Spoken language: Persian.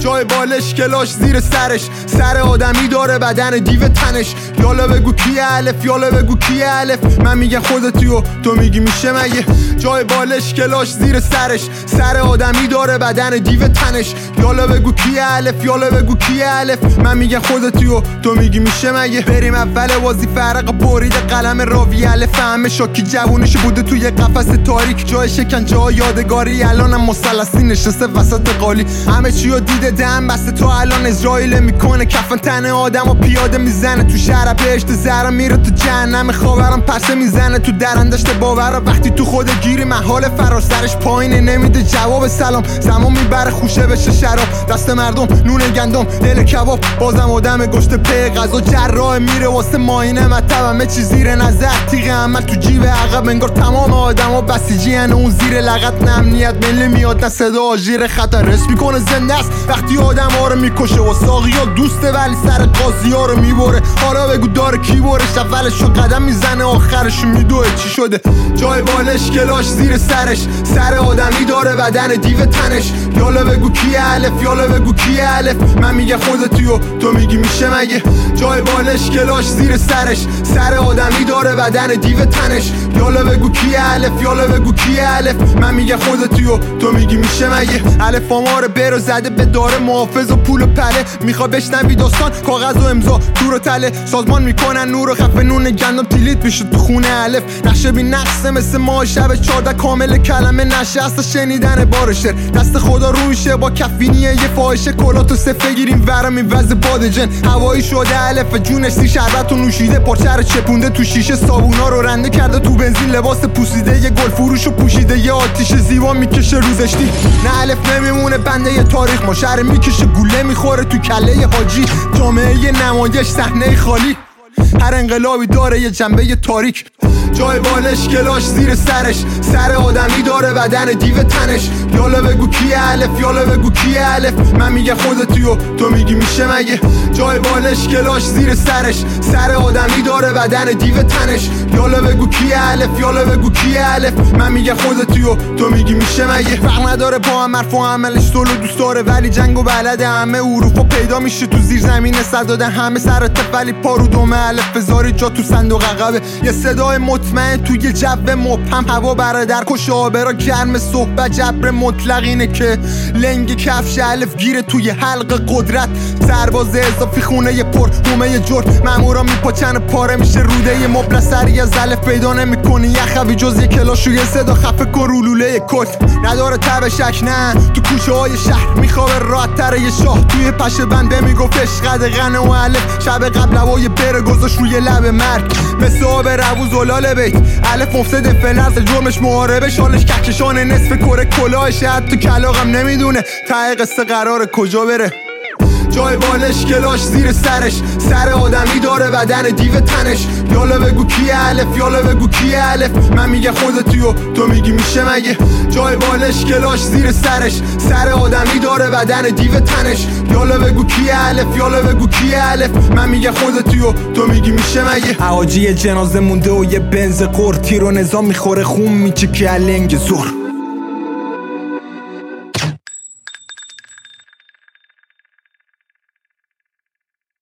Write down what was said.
جای بالش کلاش زیر سرش، سر آدمی داره بدن دیو تنش. یالا بگو کی الف، یالا بگو کی الف، من میگم خودتی و تو میگی میشه مگه. جای بالش کلاش زیر سرش، سر آدمی داره بدن دیو تنش. یالا بگو کی الف، یالا بگو کی الف، من میگم خودتی و تو میگی میشه مگه. بریم اول بازی فرق برید قلم راوی الف، همه شاکی جوونش بوده توی قفس تاریک، جای شکنجه ها یادگاری، الانم مثلثی نشسته وسط قالی. همه چیو دیده دم بسته، تو الان اسرائیل میکنه کفن تن آدم و پیاده میزنه تو شهر بهشت زهرا، میره تو جهنم خاورم پرسه میزنه تو درندشت باور. وقتی تو خود گیری محال فراسرش پایینه، نمیده جواب سلام، زمان میبره خوشه بشه شراب. دست مردم نون گندم دل کباب، بازم آدم گشت پی غذا جراح، میره واسه ماینه مطب، همه چی زیر نظر، تیغ عمل تو جیب عقب، انگار تمام آدما بسیجی ان اون زیر لغت. نه امنیت ملی میاد نه صدا آژیر خطر، رس میکنه زنده است وقتی آدم ها رو میکشه و ساقیا دوسته ولی سر قاضی ها رو میبره. حالا بگو داره کی برش، اولشو قدم میزنه آخرشو میدوه چی شده. جای بالش کلاش زیر سرش، سر آدمی داره بدن دیو تنش. یالا بگو کی الف، یالا بگو کی الف، من میگم خودتی و تو میگی میشه مگه. جای بالش کلاش زیر سرش، سر آدمی داره بدن دیو تنش. یالا بگو کی الف، یالا بگو کی الف، من میگم خودتی و تو میگی میشه مگه. الف آمار برو زده به داره محافظ و پول و پله، میخوا بشنوی داستان کاغذ و امضا دور و تله. سازمان میکنن نور و خفه نون گندم تیلیت میشه تو خونه الف. نقشه بی نقصه مثل ماه شب 14 کامل کلمه نشسته شنیدن بار شعر. دست خدا روشه با کفینیه یه فاحشه، کلاتو صفه گیریم ورم این وز بادجن. هوایی شده الف جونش سی شربت و نوشیده، پرچه رو چپونده تو شیشه، صابونا رو رنده کرده تو بنزین، لباس پوسیده یه گل فروشو پوشیده، یه آتیش زیبا میکشه روزشتی. نه الف نمیمونه بنده یه تاریخ، ما شهر میکشه گوله میخوره تو کله حاجی. جامعه یه نمایش صحنه خالی، هر انقلابی داره یه جنبه تاریک. جای بالش کلاش زیر سرش، سر آدمی داره بدن دیو تنش. یالا بگو کی الف، یالا بگو کی الف، من میگم خودتی و تو میگی میشه مگه. جای بالش کلاش زیر سرش، سر آدمی داره بدن دیو تنش. یالا بگو کی الف، یالا بگو کی الف، من میگم خودتی و تو میگی میشه مگه. فرق نداره با هم حرف و عملش طول دوست داره، ولی جنگ و بلده، همه اروپا پیدا میشه تو زیر زمین صد دادن، همه سر تف ولی پارو دومه الف بذاری جا تو صندوق عقبه. یه صدای مطمئن توی جو مبهم، هوا برادر کش آبرا گرم صحبت، جبر مطلق اینه که لنگ کفش الف گیره توی حلق قدرت. سرباز اضافی خونه ی پر هومه جرم، مامورا میپاچن پاره میشه روده ی مبل، سری از الف پیدا نمیکنی یخوی جز یه کلاش و یه صدا خفه کرولوله کل. نداره تب شک نه تو کوچه های شهر، میخوابه راحت تر یه شاه توی پشه بنده، میگفت عشق دقنه و الف. شب قبل هوای بره گذاشت روی لب مرگ، مثل آب روز زلال بیت. الف مفسد فلرز جرمش محاربه، شالش کهکشان نصف کره کلاهش، حتی کلاغم نمیدونه ته قصه قراره کجا بره. جای بالش کلاش زیر سرش، سر آدمی داره بدن دیو تنش. یالا بگو کی الف، یالا بگو کی الف، من میگم خودتی و تو میگی میشه مگه. جای بالش کلاش زیر سرش، سر آدمی داره بدن دیو تنش. یالا بگو کی الف، یالا بگو کی الف، من میگم خودتی و تو میگی میشه مگه. حاجی جنازه مونده و یه بنز قور، تیر و نظام میخوره خون میچه که لنگ زور.